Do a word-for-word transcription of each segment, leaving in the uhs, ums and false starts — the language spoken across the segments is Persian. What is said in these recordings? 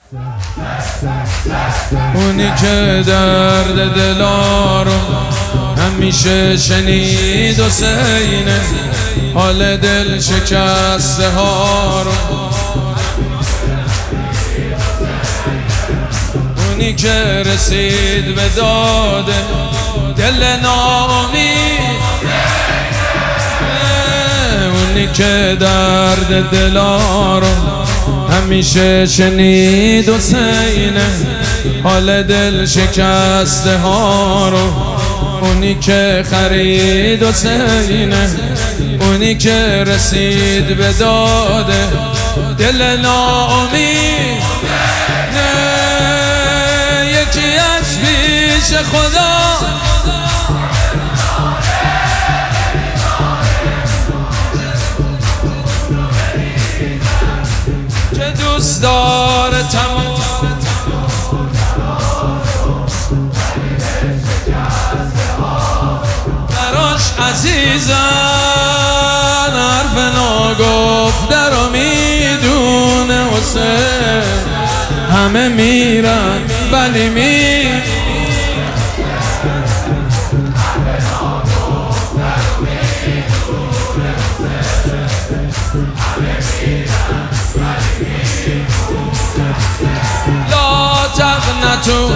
اونی که درد دلا رو همیشه شنید حسینه، حال دل شکسته ها رو. اونی که رسید به داده دل ناامید، اونی که درد دلا رو همیشه شنید حسینه، حال دل شکسته ها رو. اونی که خرید حسینه، اونی که رسید به داده دل ناامید. نه یکی از پیش خدا که دوست داره تمام براش عزیزن، حرف ناگفته رو میدونه حسین. همه میرن ولی می لا تقنطوا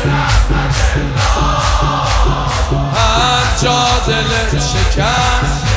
هر جا دل شکست